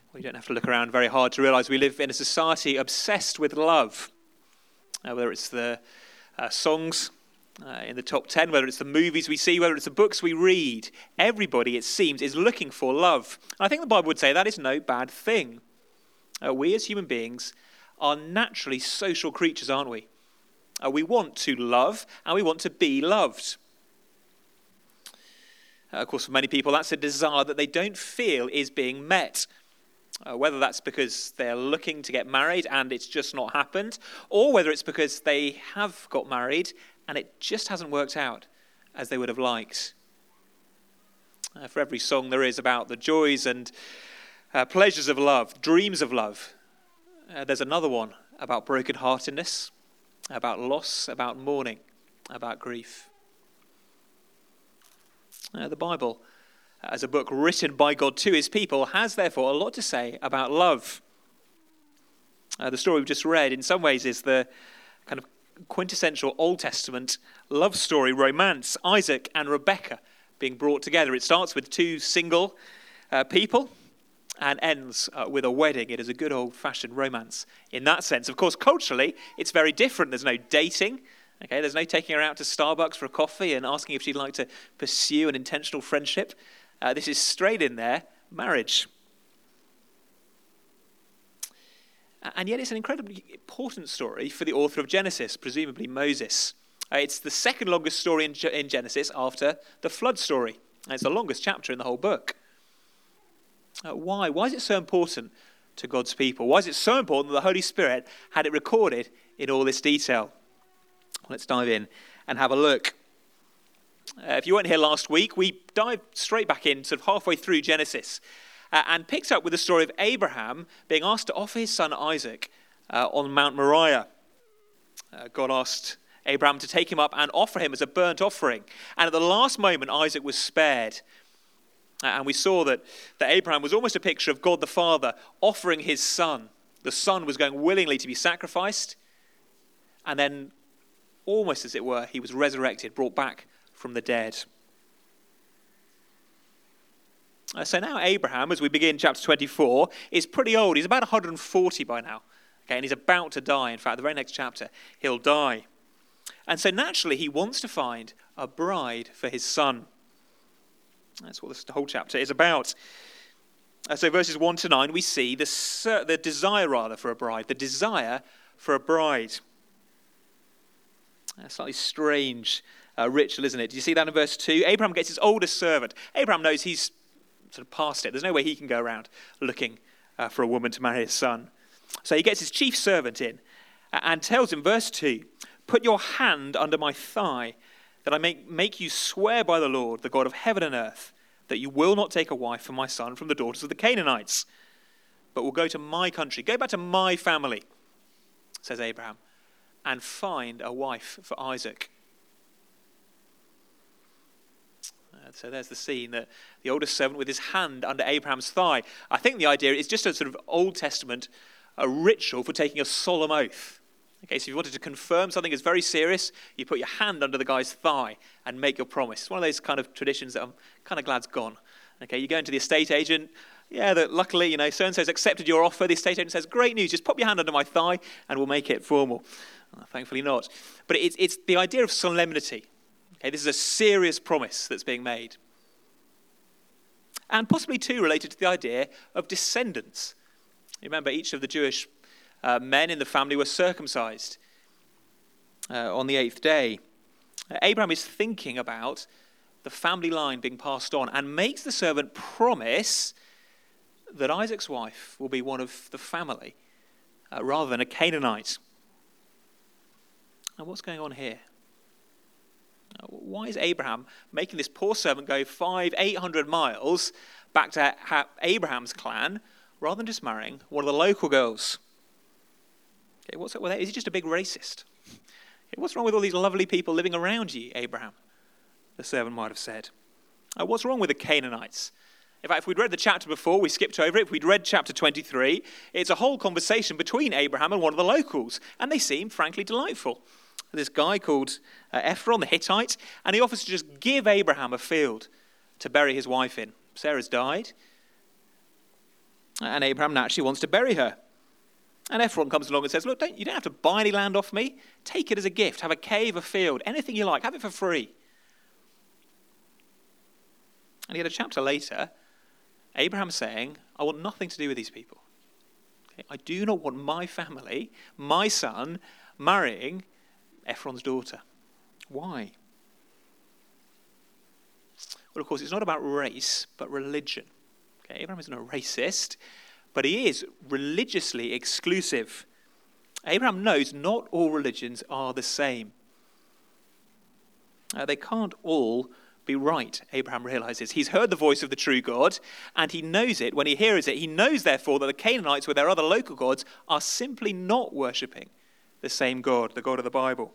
We don't have to look around very hard to realize we live in a society obsessed with love. Whether it's the songs in the top 10, whether it's the movies we see, whether it's the books we read, everybody, it seems, is looking for love. And I think the Bible would say that is no bad thing. We as human beings are naturally social creatures, aren't we? We want to love and we want to be loved. Of course, for many people, that's a desire that they don't feel is being met. Whether that's because they're looking to get married and it's just not happened, or whether it's because they have got married and it just hasn't worked out as they would have liked. For every song there is about the joys and pleasures of love, dreams of love, there's another one about brokenheartedness, about loss, about mourning, about grief. The Bible, as a book written by God to his people, has therefore a lot to say about love. The story we've just read in some ways is the kind of quintessential Old Testament love story romance, Isaac and Rebekah being brought together. It starts with two single people and ends with a wedding. It is a good old-fashioned romance in that sense. Of course, culturally, it's very different. There's no dating. Okay, there's no taking her out to Starbucks for a coffee and asking if she'd like to pursue an intentional friendship. This is straight in there, marriage. And yet it's an incredibly important story for the author of Genesis, presumably Moses. It's the second longest story in Genesis after the flood story. And it's the longest chapter in the whole book. Why? Why is it so important to God's people? Why is it so important that the Holy Spirit had it recorded in all this detail? Let's dive in and have a look. If you weren't here last week, we dived straight back in, sort of halfway through Genesis, and picked up with the story of Abraham being asked to offer his son Isaac on Mount Moriah. God asked Abraham to take him up and offer him as a burnt offering. And at the last moment, Isaac was spared. And we saw that Abraham was almost a picture of God the Father offering his son. The son was going willingly to be sacrificed. And then, almost as it were, he was resurrected, brought back from the dead. So now Abraham, as we begin chapter 24, is pretty old. He's about 140 by now. Okay, and he's about to die. In fact, the very next chapter, he'll die. And so naturally, he wants to find a bride for his son. That's what this whole chapter is about. So verses 1 to 9, we see the desire, for a bride. The desire for a bride. A slightly strange ritual, isn't it? Do you see that in verse 2? Abraham gets his oldest servant. Abraham knows he's sort of past it. There's no way he can go around looking for a woman to marry his son. So he gets his chief servant in and tells him, verse 2, "Put your hand under my thigh, that I may make you swear by the Lord, the God of heaven and earth, that you will not take a wife for my son from the daughters of the Canaanites, but will go to my country, go back to my family," says Abraham, "and find a wife for Isaac." So there's the scene, that the oldest servant with his hand under Abraham's thigh. I think the idea is just a sort of Old Testament a ritual for taking a solemn oath. Okay, so if you wanted to confirm something is very serious, you put your hand under the guy's thigh and make your promise. It's one of those kind of traditions that I'm kind of glad's gone. Okay, you go into the estate agent, that luckily, so-and-so's accepted your offer. The estate agent says, "Great news, just pop your hand under my thigh and we'll make it formal." Thankfully not. But it's the idea of solemnity. Okay, this is a serious promise that's being made. And possibly too related to the idea of descendants. You remember, each of the Jewish men in the family were circumcised on the 8th day. Abraham is thinking about the family line being passed on and makes the servant promise that Isaac's wife will be one of the family rather than a Canaanite. And what's going on here? Why is Abraham making this poor servant go 800 miles back to Abraham's clan rather than just marrying one of the local girls? Okay, what's up with that? Is he just a big racist? Okay, what's wrong with all these lovely people living around you, Abraham? The servant might have said. What's wrong with the Canaanites? In fact, if we'd read the chapter before, we skipped over it. If we'd read chapter 23, it's a whole conversation between Abraham and one of the locals, and they seem frankly delightful. This guy called Ephron, the Hittite, and he offers to just give Abraham a field to bury his wife in. Sarah's died. And Abraham naturally wants to bury her. And Ephron comes along and says, look, you don't have to buy any land off me. Take it as a gift. Have a cave, a field, anything you like. Have it for free. And yet a chapter later, Abraham saying, I want nothing to do with these people. Okay? I do not want my family, my son, marrying Ephron's daughter. Why? Well, of course, it's not about race, but religion. Okay? Abraham isn't a racist, but he is religiously exclusive. Abraham knows not all religions are the same. They can't all be right, Abraham realizes. He's heard the voice of the true God, and he knows it when he hears it. He knows, therefore, that the Canaanites with their other local gods are simply not worshipping the same God, the God of the Bible.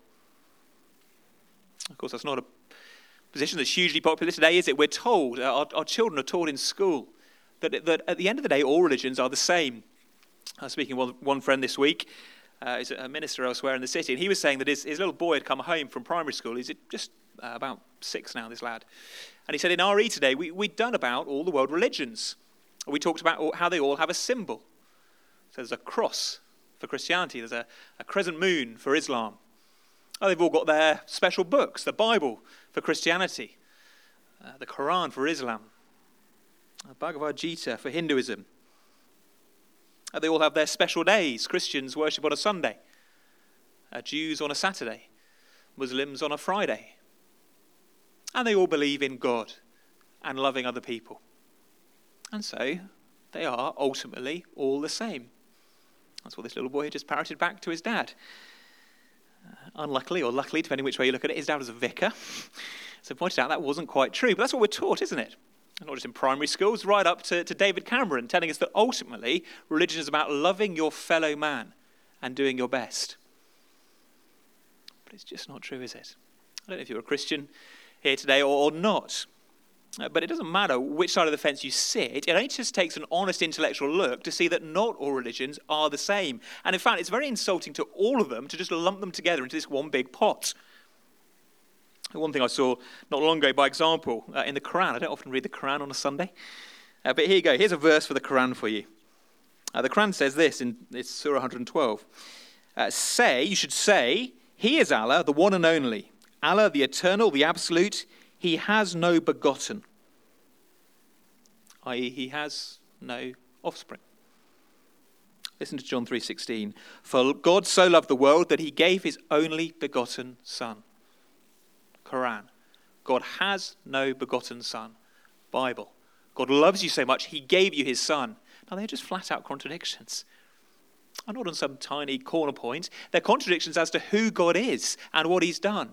Of course, that's not a position that's hugely popular today, is it? We're told, our children are taught in school, that at the end of the day, all religions are the same. I was speaking with one friend this week, he's a minister elsewhere in the city, and he was saying that his little boy had come home from primary school. He's just about 6 now, this lad. And he said, in RE today, we'd done about all the world religions. We talked about how they all have a symbol. So there's a cross for Christianity, there's a crescent moon for Islam. Oh, they've all got their special books, the Bible for Christianity, the Quran for Islam, Bhagavad Gita for Hinduism. They all have their special days. Christians worship on a Sunday, Jews on a Saturday, Muslims on a Friday. And they all believe in God and loving other people. And so they are ultimately all the same. That's what this little boy just parroted back to his dad. Unluckily, or luckily, depending which way you look at it, his dad was a vicar. So pointed out that wasn't quite true. But that's what we're taught, isn't it? And not just in primary schools, right up to David Cameron, telling us that ultimately religion is about loving your fellow man and doing your best. But it's just not true, is it? I don't know if you're a Christian here today or not. But it doesn't matter which side of the fence you sit. It only just takes an honest intellectual look to see that not all religions are the same. And in fact, it's very insulting to all of them to just lump them together into this one big pot. One thing I saw not long ago, by example, in the Quran. I don't often read the Quran on a Sunday. But here you go. Here's a verse for the Quran for you. The Quran says this, it's Surah 112. You should say, He is Allah, the one and only. Allah, the eternal, the absolute. He has no begotten, i.e. he has no offspring. Listen to John 3:16. For God so loved the world that he gave his only begotten son. Quran. God has no begotten son. Bible. God loves you so much, he gave you his son. Now they're just flat out contradictions. I'm not on some tiny corner point. They're contradictions as to who God is and what he's done.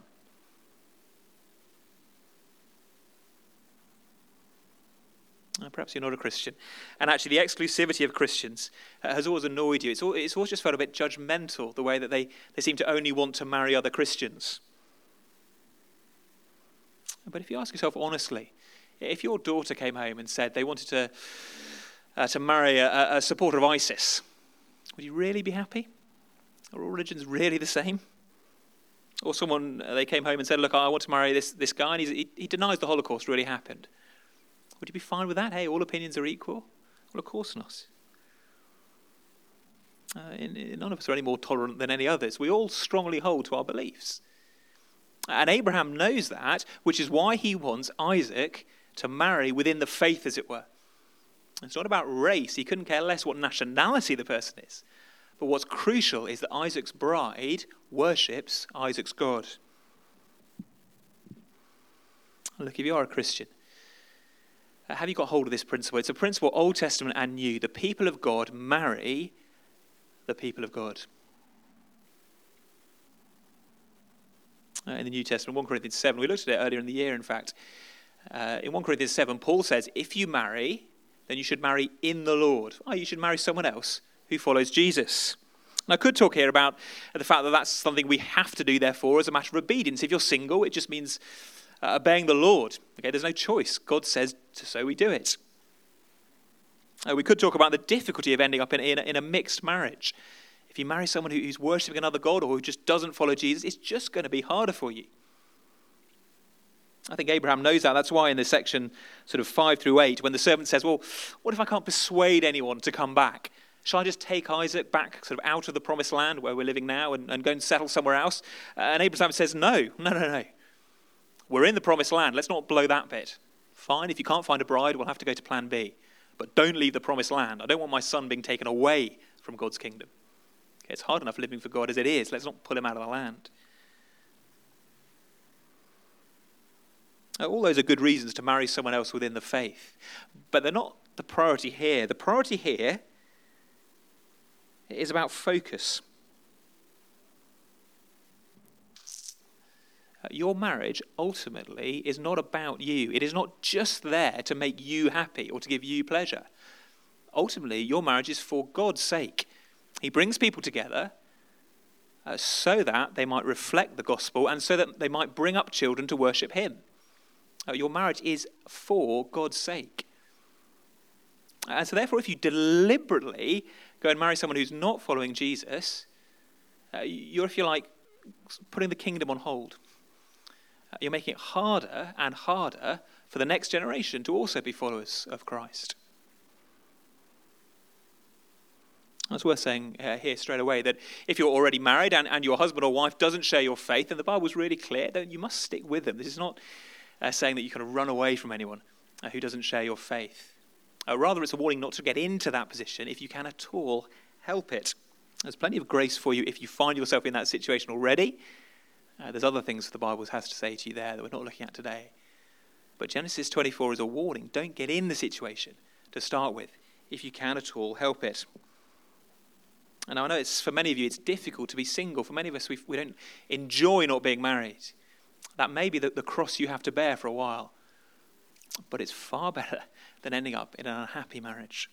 Perhaps you're not a Christian. And actually the exclusivity of Christians has always annoyed you. It's always just felt a bit judgmental, the way that they seem to only want to marry other Christians. But if you ask yourself honestly, if your daughter came home and said they wanted to marry a supporter of ISIS, would you really be happy? Are all religions really the same? Or they came home and said, look, I want to marry this guy, and he denies the Holocaust really happened. Would you be fine with that? Hey, all opinions are equal? Well, of course not. None of us are any more tolerant than any others. We all strongly hold to our beliefs. And Abraham knows that, which is why he wants Isaac to marry within the faith, as it were. It's not about race. He couldn't care less what nationality the person is. But what's crucial is that Isaac's bride worships Isaac's God. Look, if you are a Christian, have you got hold of this principle? It's a principle, Old Testament and New. The people of God marry the people of God. In the New Testament, 1 Corinthians 7, we looked at it earlier in the year, in fact. In 1 Corinthians 7, Paul says, if you marry, then you should marry in the Lord. You should marry someone else who follows Jesus. And I could talk here about the fact that that's something we have to do, therefore, as a matter of obedience. If you're single, it just means obeying the Lord. Okay, there's no choice. God says, so we do it. We could talk about the difficulty of ending up in a mixed marriage. If you marry someone who's worshipping another God or who just doesn't follow Jesus, it's just going to be harder for you. I think Abraham knows that. That's why in this section, sort of 5 through 8, when the servant says, well, what if I can't persuade anyone to come back? Shall I just take Isaac back sort of out of the promised land where we're living now and go and settle somewhere else? And Abraham says, no. We're in the promised land. Let's not blow that bit. Fine, if you can't find a bride, we'll have to go to plan B. But don't leave the promised land. I don't want my son being taken away from God's kingdom. Okay, it's hard enough living for God as it is. Let's not pull him out of the land. All those are good reasons to marry someone else within the faith. But they're not the priority here. The priority here is about focus. Your marriage ultimately is not about you. It is not just there to make you happy or to give you pleasure. Ultimately, your marriage is for God's sake. He brings people together so that they might reflect the gospel and so that they might bring up children to worship him. Your marriage is for God's sake. And so therefore, if you deliberately go and marry someone who's not following Jesus, you're, if you like, putting the kingdom on hold. You're making it harder and harder for the next generation to also be followers of Christ. It's worth saying here straight away that if you're already married and your husband or wife doesn't share your faith, then the Bible's really clear that you must stick with them. This is not saying that you kind of run away from anyone who doesn't share your faith. Rather, it's a warning not to get into that position if you can at all help it. There's plenty of grace for you if you find yourself in that situation already. There's other things the Bible has to say to you there that we're not looking at today. But Genesis 24 is a warning. Don't get in the situation to start with if you can at all help it. And I know it's for many of you it's difficult to be single. For many of us, we don't enjoy not being married. That may be the cross you have to bear for a while. But it's far better than ending up in an unhappy marriage.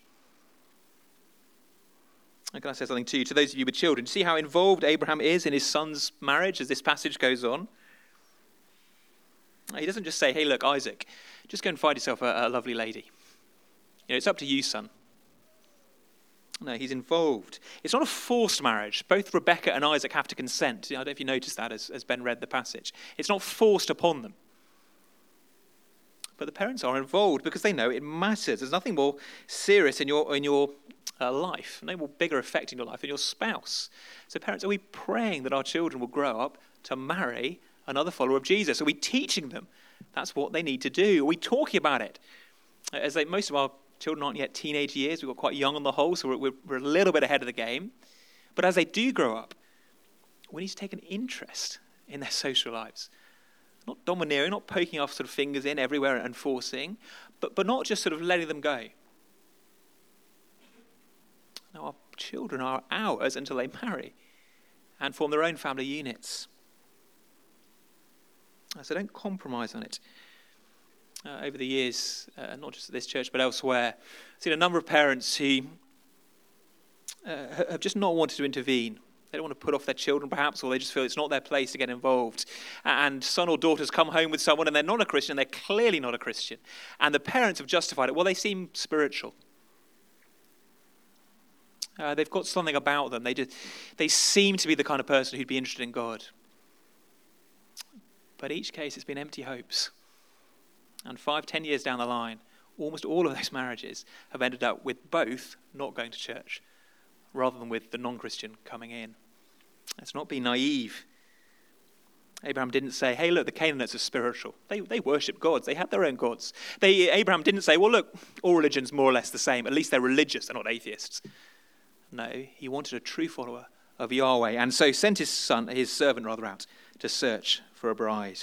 And can I say something to you, to those of you with children? See how involved Abraham is in his son's marriage as this passage goes on? He doesn't just say, hey, look, Isaac, just go and find yourself a lovely lady. It's up to you, son. No, he's involved. It's not a forced marriage. Both Rebecca and Isaac have to consent. I don't know if you noticed that as Ben read the passage. It's not forced upon them. But the parents are involved because they know it matters. There's nothing more serious in your life, no more bigger effect in your life than your spouse. So parents, are we praying that our children will grow up to marry another follower of Jesus? Are we teaching them that's what they need to do? Are we talking about it? Most of our children aren't yet teenage years. We've got quite young on the whole, so we're a little bit ahead of the game. But as they do grow up, we need to take an interest in their social lives. Not domineering, not poking our sort of fingers in everywhere and forcing, but not just sort of letting them go. Now, our children are ours until they marry and form their own family units. So don't compromise on it. Over the years, not just at this church but elsewhere, I've seen a number of parents who have just not wanted to intervene. They don't want to put off their children perhaps, or they just feel it's not their place to get involved. And son or daughters come home with someone and they're not a Christian, they're clearly not a Christian. And the parents have justified it. Well, they seem spiritual. They've got something about them. They seem to be the kind of person who'd be interested in God. But each case, it's been empty hopes. And 5-10 years down the line, almost all of those marriages have ended up with both not going to church, rather than with the non-Christian coming in. Let's not be naive. Abraham didn't say, hey, look, the Canaanites are spiritual. They worship gods. They had their own gods. Abraham didn't say, well, look, all religion's more or less the same. At least they're religious. They're not atheists. No, he wanted a true follower of Yahweh, and so sent his servant out to search for a bride.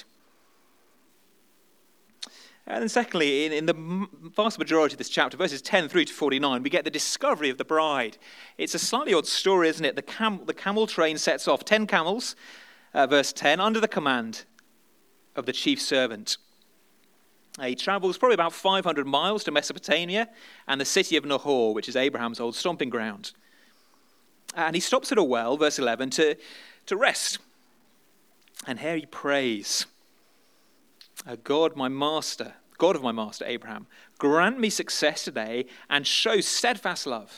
And then secondly, in the vast majority of this chapter, verses 10 through to 49, we get the discovery of the bride. It's a slightly odd story, isn't it? The camel train sets off, 10 camels, verse 10, under the command of the chief servant. He travels probably about 500 miles to Mesopotamia and the city of Nahor, which is Abraham's old stomping ground. And he stops at a well, verse 11, to rest. And here he prays, God of my master Abraham, grant me success today and show steadfast love.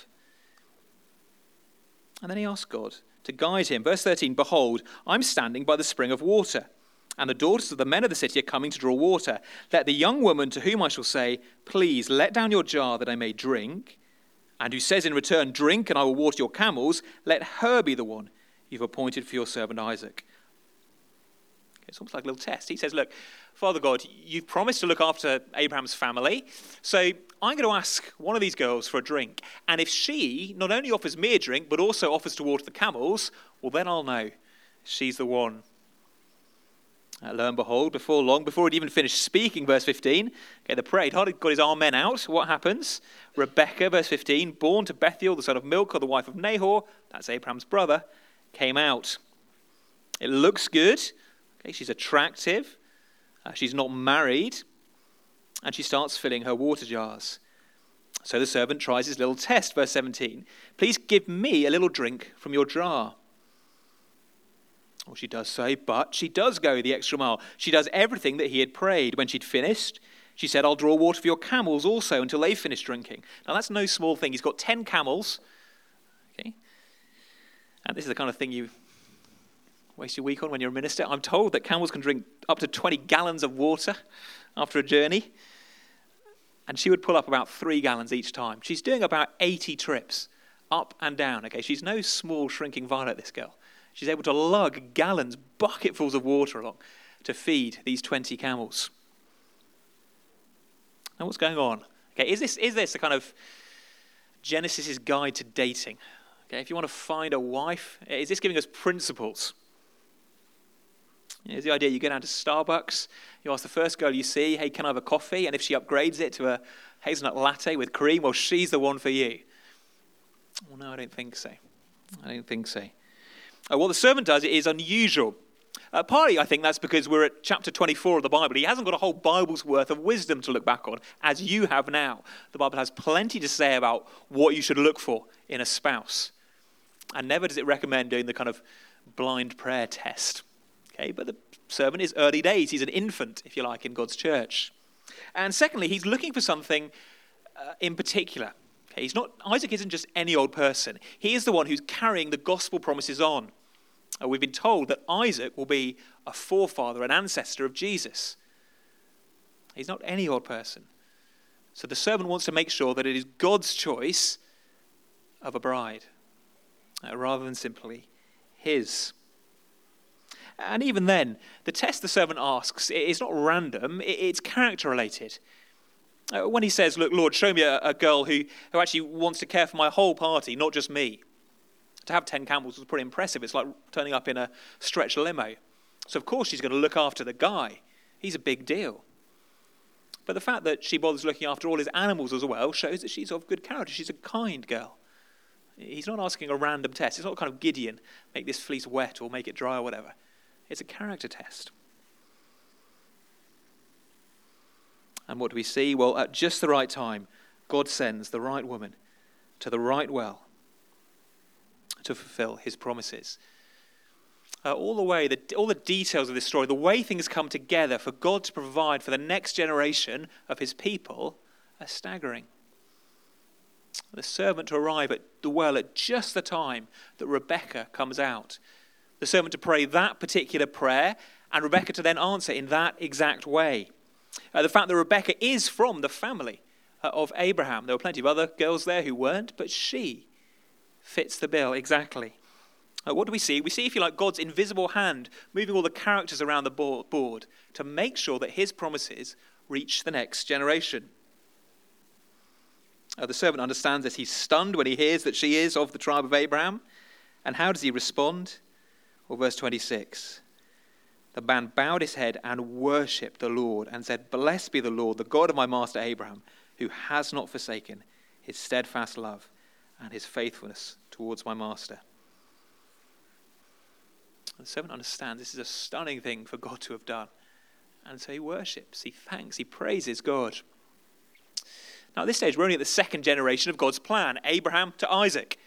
And then he asks God to guide him. Verse 13, behold, I'm standing by the spring of water. and the daughters of the men of the city are coming to draw water. Let the young woman to whom I shall say, please let down your jar that I may drink, and who says in return, drink and I will water your camels, let her be the one you've appointed for your servant Isaac. It's almost like a little test. He says, look, Father God, you've promised to look after Abraham's family, so I'm going to ask one of these girls for a drink. And if she not only offers me a drink, but also offers to water the camels, well, then I'll know she's the one. Lo and behold, before long, before he'd even finished speaking, verse 15, the prayer, he'd hardly got his arm men out. What happens? Rebekah, verse 15, born to Bethuel, the son of Milcah, the wife of Nahor, that's Abraham's brother, came out. It looks good. Okay, she's attractive. She's not married. And she starts filling her water jars. So the servant tries his little test, verse 17. Please give me a little drink from your jar. Well, she does so, but she does go the extra mile. She does everything that he had prayed. When she'd finished, she said, I'll draw water for your camels also until they've finished drinking. Now, that's no small thing. He's got 10 camels. Okay, and this is the kind of thing you waste your week on when you're a minister. I'm told that camels can drink up to 20 gallons of water after a journey. And she would pull up about 3 gallons each time. She's doing about 80 trips up and down. Okay, she's no small shrinking violet, this girl. She's able to lug gallons, bucketfuls of water along to feed these 20 camels. Now, what's going on? Okay, is this a kind of Genesis' guide to dating? Okay, if you want to find a wife, is this giving us principles? Here's the idea. You go down to Starbucks, you ask the first girl you see, hey, can I have a coffee? And if she upgrades it to a hazelnut latte with cream, well, she's the one for you. Well, no, I don't think so. What the servant does is unusual. Partly, I think that's because we're at chapter 24 of the Bible. He hasn't got a whole Bible's worth of wisdom to look back on, as you have now. The Bible has plenty to say about what you should look for in a spouse. And never does it recommend doing the kind of blind prayer test. Okay, but the servant is early days. He's an infant, if you like, in God's church. And secondly, he's looking for something in particular. Okay, Isaac isn't just any old person. He is the one who's carrying the gospel promises on. We've been told that Isaac will be a forefather, an ancestor of Jesus. He's not any old person. So the servant wants to make sure that it is God's choice of a bride, rather than simply his. And even then, the test the servant asks is not random, it's character related. When he says, look, Lord, show me a girl who actually wants to care for my whole party, not just me. To have 10 camels was pretty impressive. It's like turning up in a stretch limo. So of course she's going to look after the guy. He's a big deal. But the fact that she bothers looking after all his animals as well shows that she's of good character. She's a kind girl. He's not asking a random test. It's not kind of Gideon, make this fleece wet or make it dry or whatever. It's a character test. And what do we see? Well, at just the right time, God sends the right woman to the right well to fulfill his promises. All the details of this story, the way things come together for God to provide for the next generation of his people are staggering. The servant to arrive at the well at just the time that Rebekah comes out. The servant to pray that particular prayer and Rebekah to then answer in that exact way. The fact that Rebekah is from the family of Abraham. There were plenty of other girls there who weren't, but she fits the bill exactly. What do we see? We see, if you like, God's invisible hand moving all the characters around the board to make sure that his promises reach the next generation. The servant understands this. He's stunned when he hears that she is of the tribe of Abraham. And how does he respond? Well, verse 26. The man bowed his head and worshipped the Lord and said, "Blessed be the Lord, the God of my master Abraham, who has not forsaken his steadfast love and his faithfulness towards my master." The servant understands this is a stunning thing for God to have done. And so he worships, he thanks, he praises God. Now at this stage, we're only at the second generation of God's plan, Abraham to Isaac.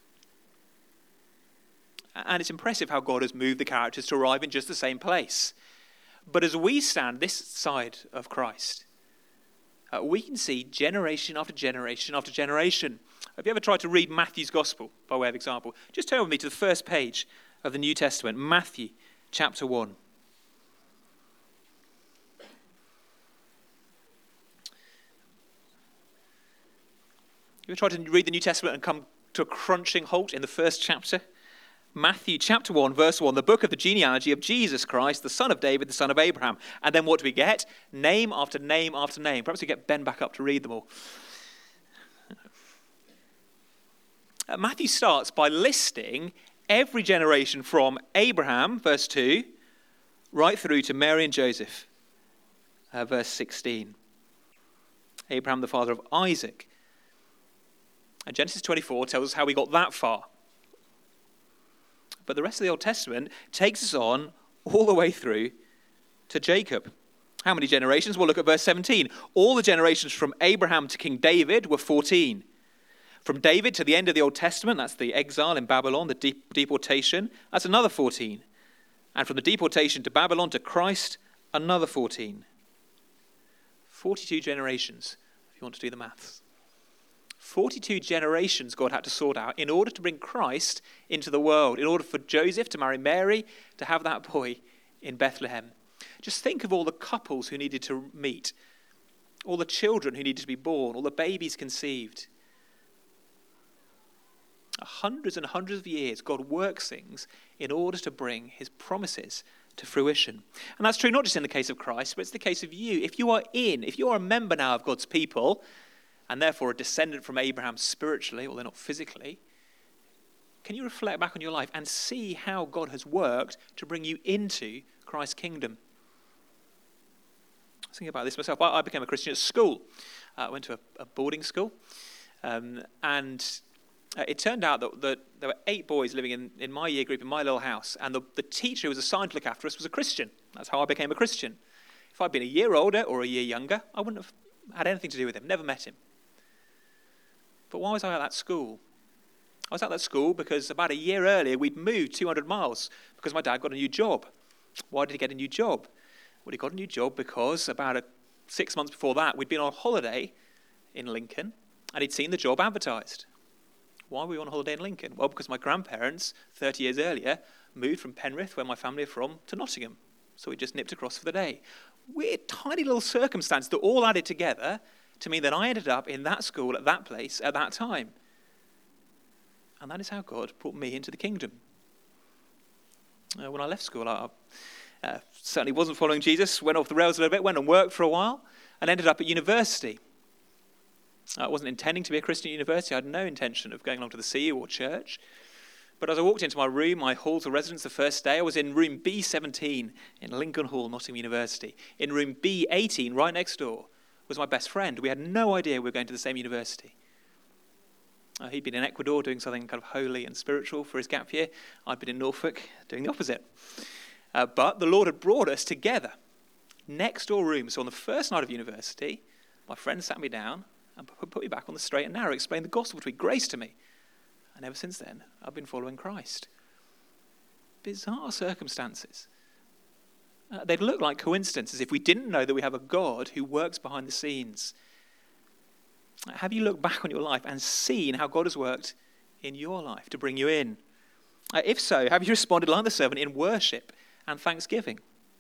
And it's impressive how God has moved the characters to arrive in just the same place. But as we stand this side of Christ, we can see generation after generation after generation. Have you ever tried to read Matthew's Gospel, by way of example? Just turn with me to the first page of the New Testament, Matthew chapter 1. You try to read the New Testament and come to a crunching halt in the first chapter? Matthew chapter 1, verse 1, the book of the genealogy of Jesus Christ, the son of David, the son of Abraham. And then what do we get? Name after name after name. Perhaps we get Ben back up to read them all. Matthew starts by listing every generation from Abraham, verse 2, right through to Mary and Joseph, verse 16. Abraham, the father of Isaac. And Genesis 24 tells us how we got that far. But the rest of the Old Testament takes us on all the way through to Jacob. How many generations? Well, look at verse 17. All the generations from Abraham to King David were 14. From David to the end of the Old Testament, that's the exile in Babylon, the deportation, that's another 14. And from the deportation to Babylon to Christ, another 14. 42 generations, if you want to do the maths. 42 generations God had to sort out in order to bring Christ into the world, in order for Joseph to marry Mary, to have that boy in Bethlehem. Just think of all the couples who needed to meet, all the children who needed to be born, all the babies conceived. Hundreds and hundreds of years, God works things in order to bring his promises to fruition. And that's true not just in the case of Christ, but it's the case of you. If you are a member now of God's people, and therefore a descendant from Abraham spiritually, although not physically, can you reflect back on your life and see how God has worked to bring you into Christ's kingdom? I was thinking about this myself. I became a Christian at school. I went to a boarding school, and it turned out that there were 8 boys living in my year group in my little house, and the teacher who was assigned to look after us was a Christian. That's how I became a Christian. If I'd been a year older or a year younger, I wouldn't have had anything to do with him, never met him. But why was I at that school? I was at that school because about a year earlier we'd moved 200 miles because my dad got a new job. Why did he get a new job? Well, he got a new job because about 6 months before that we'd been on holiday in Lincoln and he'd seen the job advertised. Why were we on holiday in Lincoln? Well, because my grandparents, 30 years earlier, moved from Penrith, where my family are from, to Nottingham. So we just nipped across for the day. Weird, tiny little circumstance that all added together to mean that I ended up in that school at that place at that time. And that is how God brought me into the kingdom. When I left school, I certainly wasn't following Jesus, went off the rails a little bit, went and worked for a while, and ended up at university. I wasn't intending to be a Christian at university. I had no intention of going along to the CU or church. But as I walked into my hall to residence the first day, I was in room B17 in Lincoln Hall, Nottingham University. In room B18, right next door, was my best friend. We had no idea we were going to the same university. He'd been in Ecuador doing something kind of holy and spiritual for his gap year. I'd been in Norfolk doing the opposite. But the Lord had brought us together. Next door room. So on the first night of university, my friend sat me down and put me back on the straight and narrow, explained the gospel between grace to me. And ever since then, I've been following Christ. Bizarre circumstances. They'd look like coincidences if we didn't know that we have a God who works behind the scenes. Have you looked back on your life and seen how God has worked in your life to bring you in? If so, have you responded like the servant in worship and thanksgiving?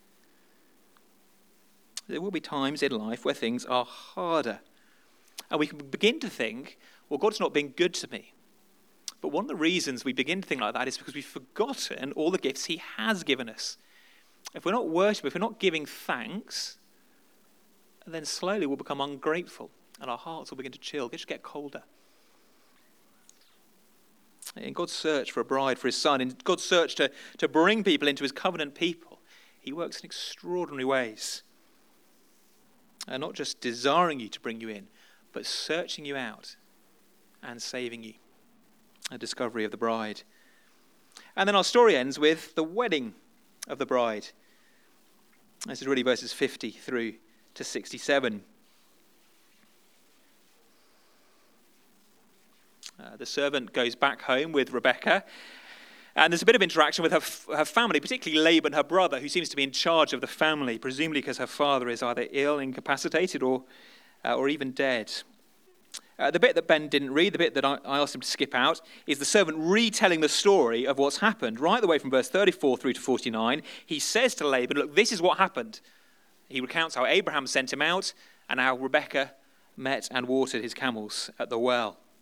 There will be times in life where things are harder. And we can begin to think, well, God's not been good to me. But one of the reasons we begin to think like that is because we've forgotten all the gifts he has given us. If we're not worshiping, if we're not giving thanks, then slowly we'll become ungrateful and our hearts will begin to chill, just get colder. In God's search for a bride for his son, in God's search to bring people into his covenant people, he works in extraordinary ways. Not just desiring you to bring you in, but searching you out and saving you. A discovery of the bride. And then our story ends with the wedding of the bride. This is really verses 50 through to 67. The servant goes back home with Rebekah, and there's a bit of interaction with her family, particularly Laban, her brother, who seems to be in charge of the family, presumably because her father is either ill, incapacitated, or even dead. The bit that Ben didn't read, the bit that I asked him to skip out, is the servant retelling the story of what's happened. Right the way from verse 34 through to 49, he says to Laban, look, this is what happened. He recounts how Abraham sent him out and how Rebekah met and watered his camels at the well.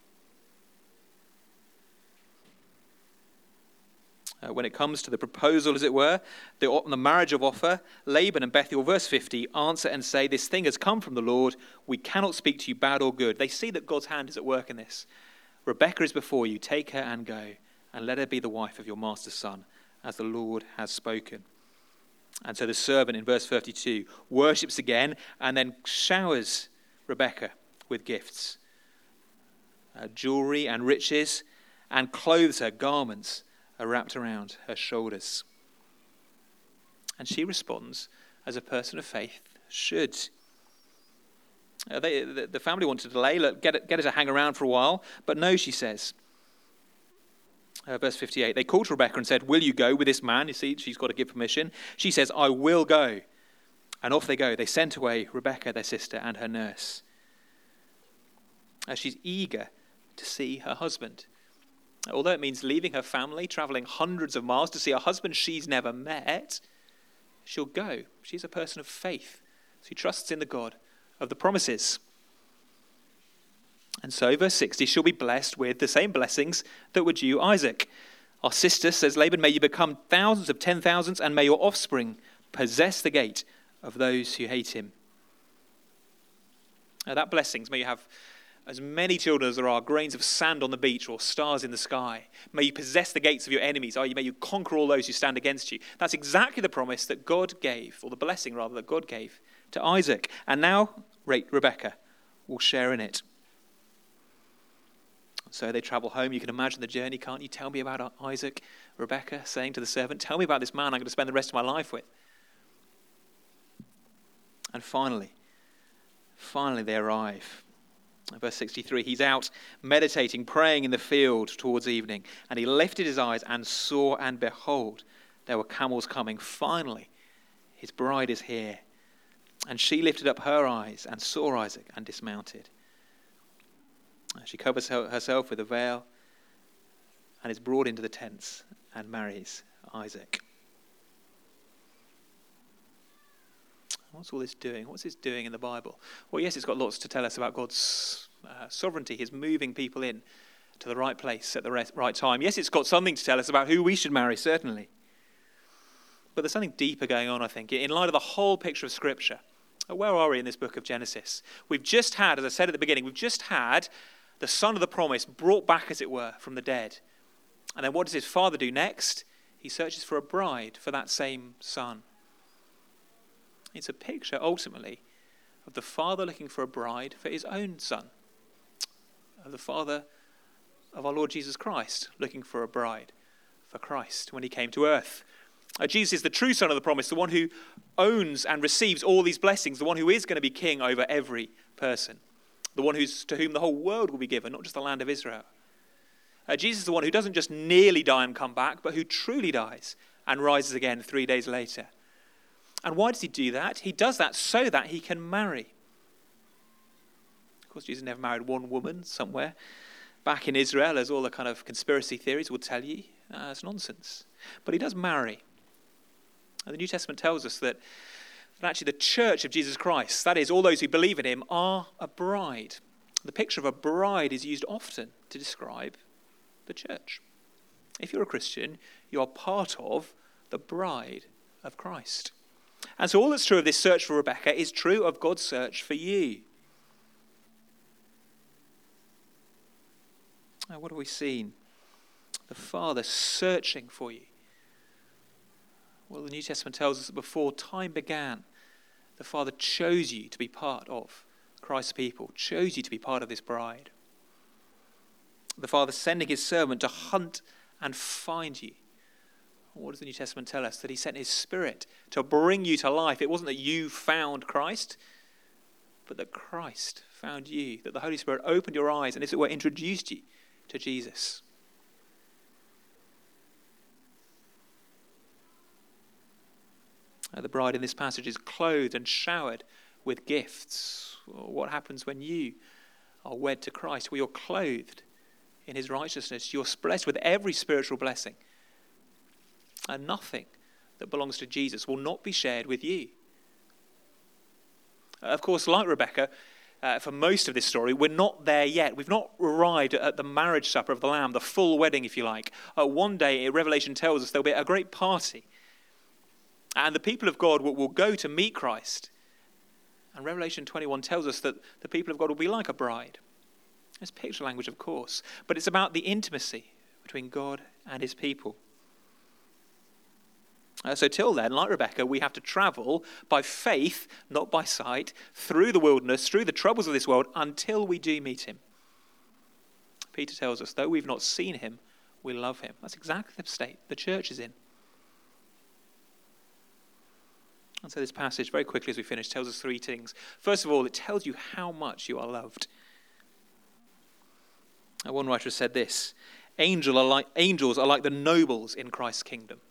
when it comes to the proposal, as it were, the marriage of offer, Laban and Bethuel, verse 50, answer and say, "This thing has come from the Lord. We cannot speak to you bad or good." They see that God's hand is at work in this. "Rebekah is before you. Take her and go, and let her be the wife of your master's son, as the Lord has spoken." And so the servant in verse 32 worships again and then showers Rebekah with gifts, jewelry and riches, and clothes her, garments are wrapped around her shoulders. And she responds as a person of faith should. The family want to delay, get her to hang around for a while, but no, she says. Verse 58, they called to Rebekah and said, "Will you go with this man?" You see, she's got to give permission. She says, "I will go." And off they go. They sent away Rebekah, their sister, and her nurse. She's eager to see her husband. Although it means leaving her family, traveling hundreds of miles to see a husband she's never met, she'll go. She's a person of faith. She trusts in the God of the promises. And so, verse 60, she'll be blessed with the same blessings that were due Isaac. "Our sister," says Laban, "may you become thousands of 10,000s, and may your offspring possess the gate of those who hate him." That blessings, may you have as many children as there are grains of sand on the beach or stars in the sky. May you possess the gates of your enemies. May you conquer all those who stand against you. That's exactly the promise that God gave, or the blessing rather, that God gave to Isaac. And now Rebekah will share in it. So they travel home. You can imagine the journey, can't you? "Tell me about Isaac," Rebekah saying to the servant. "Tell me about this man I'm going to spend the rest of my life with." And finally they arrive. Verse 63, he's out meditating, praying in the field towards evening. "And he lifted his eyes and saw, and behold, there were camels coming." Finally, his bride is here. "And she lifted up her eyes and saw Isaac and dismounted." She covers herself with a veil and is brought into the tents and marries Isaac. What's all this doing? What's this doing in the Bible? Well, yes, it's got lots to tell us about God's sovereignty, his moving people in to the right place at the right time. Yes, it's got something to tell us about who we should marry, certainly. But there's something deeper going on, I think, in light of the whole picture of Scripture. Where are we in this book of Genesis? We've just had, as I said at the beginning, the son of the promise brought back, as it were, from the dead. And then what does his father do next? He searches for a bride for that same son. It's a picture, ultimately, of the father looking for a bride for his own son. Of the father of our Lord Jesus Christ looking for a bride for Christ when he came to earth. Jesus is the true son of the promise, the one who owns and receives all these blessings, the one who is going to be king over every person, the one to whom the whole world will be given, not just the land of Israel. Jesus is the one who doesn't just nearly die and come back, but who truly dies and rises again 3 days later. And why does he do that? He does that so that he can marry. Of course, Jesus never married one woman somewhere back in Israel, as all the kind of conspiracy theories will tell you. It's nonsense. But he does marry. And the New Testament tells us that actually the church of Jesus Christ, that is, all those who believe in him, are a bride. The picture of a bride is used often to describe the church. If you're a Christian, you are part of the bride of Christ. And so all that's true of this search for Rebekah is true of God's search for you. Now, what have we seen? The Father searching for you. Well, the New Testament tells us that before time began, the Father chose you to be part of Christ's people, chose you to be part of this bride. The Father sending his servant to hunt and find you. What does the New Testament tell us? That he sent his Spirit to bring you to life. It wasn't that you found Christ, but that Christ found you, that the Holy Spirit opened your eyes and, as it were, introduced you to Jesus. The bride in this passage is clothed and showered with gifts. What happens when you are wed to Christ? Well, you're clothed in his righteousness. You're blessed with every spiritual blessing. And nothing that belongs to Jesus will not be shared with you. Of course, like Rebekah, for most of this story, we're not there yet. We've not arrived at the marriage supper of the Lamb, the full wedding, if you like. One day, Revelation tells us there'll be a great party. And the people of God will go to meet Christ. And Revelation 21 tells us that the people of God will be like a bride. It's picture language, of course, but it's about the intimacy between God and his people. So till then, like Rebecca, we have to travel by faith, not by sight, through the wilderness, through the troubles of this world, until we do meet him. Peter tells us, though we've not seen him, we love him. That's exactly the state the church is in. And so this passage, very quickly as we finish, tells us three things. First of all, it tells you how much you are loved. One writer said this: angels are like the nobles in Christ's kingdom.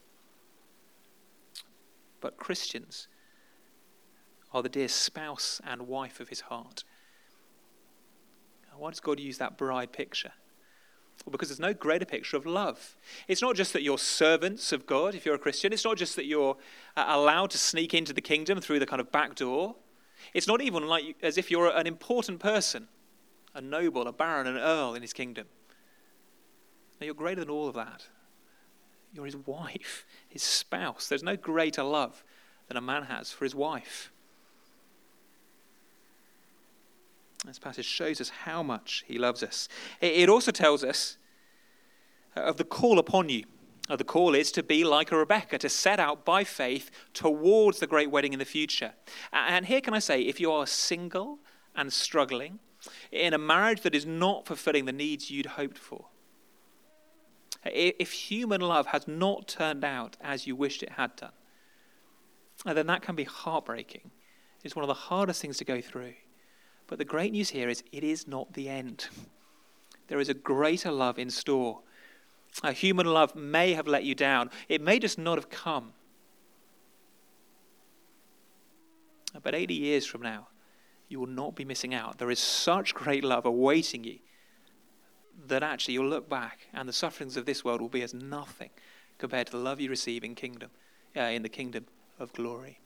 But Christians are the dear spouse and wife of his heart. Why does God use that bride picture? Well, because there's no greater picture of love. It's not just that you're servants of God if you're a Christian. It's not just that you're allowed to sneak into the kingdom through the kind of back door. It's not even like as if you're an important person, a noble, a baron, an earl in his kingdom. No, you're greater than all of that. You're his wife, his spouse. There's no greater love than a man has for his wife. This passage shows us how much he loves us. It also tells us of the call upon you. The call is to be like a Rebecca, to set out by faith towards the great wedding in the future. And here can I say, if you are single and struggling in a marriage that is not fulfilling the needs you'd hoped for, if human love has not turned out as you wished it had done, then that can be heartbreaking. It's one of the hardest things to go through. But the great news here is it is not the end. There is a greater love in store. Human love may have let you down. It may just not have come. But 80 years from now, you will not be missing out. There is such great love awaiting you that actually you'll look back and the sufferings of this world will be as nothing compared to the love you receive in the kingdom of glory.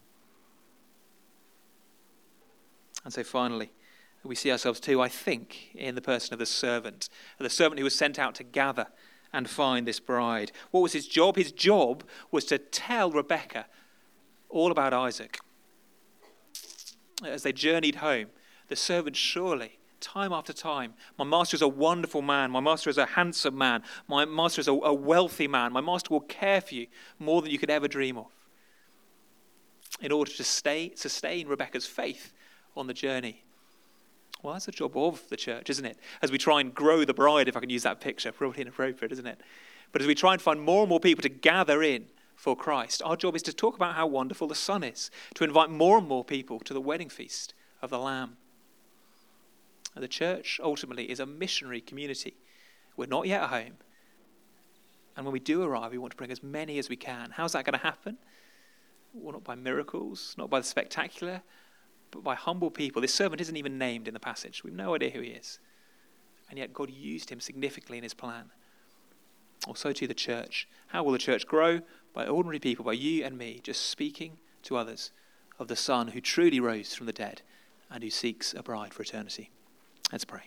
And so finally, we see ourselves too, I think, in the person of the servant who was sent out to gather and find this bride. What was his job? His job was to tell Rebecca all about Isaac. As they journeyed home, the servant surely, time after time, my master is a wonderful man, my master is a handsome man, my master is a wealthy man, my master will care for you more than you could ever dream of. In order to sustain Rebecca's faith on the journey. Well, that's the job of the church, isn't it? As we try and grow the bride, if I can use that picture, probably inappropriate, isn't it? But as we try and find more and more people to gather in for Christ, our job is to talk about how wonderful the Son is, to invite more and more people to the wedding feast of the Lamb. And the church, ultimately, is a missionary community. We're not yet at home. And when we do arrive, we want to bring as many as we can. How's that going to happen? Well, not by miracles, not by the spectacular, but by humble people. This servant isn't even named in the passage. We've no idea who he is. And yet God used him significantly in his plan. Also to the church. How will the church grow? By ordinary people, by you and me, just speaking to others of the Son who truly rose from the dead and who seeks a bride for eternity. Let's pray.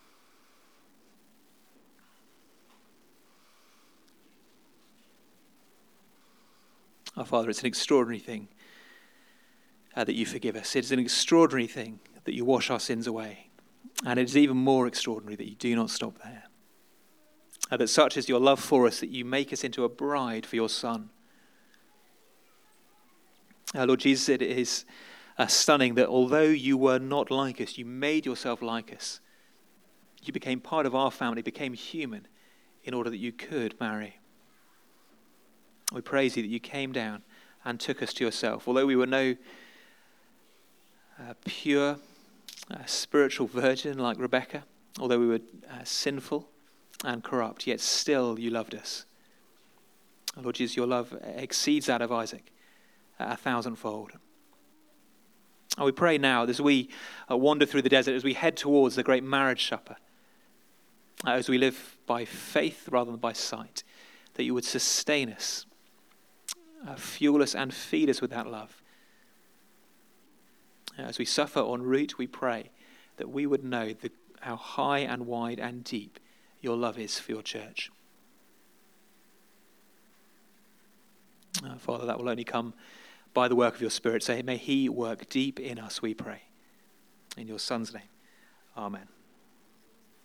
Our Father, it's an extraordinary thing that you forgive us. It's an extraordinary thing that you wash our sins away. And it is even more extraordinary that you do not stop there. That such is your love for us that you make us into a bride for your Son. Lord Jesus, it is stunning that although you were not like us, you made yourself like us. You became part of our family, became human in order that you could marry. We praise you that you came down and took us to yourself. Although we were no pure spiritual virgin like Rebecca, although we were sinful and corrupt, yet still you loved us. Lord Jesus, your love exceeds that of Isaac 1,000-fold. And we pray now as we wander through the desert, as we head towards the great marriage supper, as we live by faith rather than by sight, that you would sustain us, fuel us and feed us with that love. As we suffer en route, we pray that we would know how high and wide and deep your love is for your church. Father, that will only come by the work of your Spirit. So may he work deep in us, we pray. In your Son's name, amen.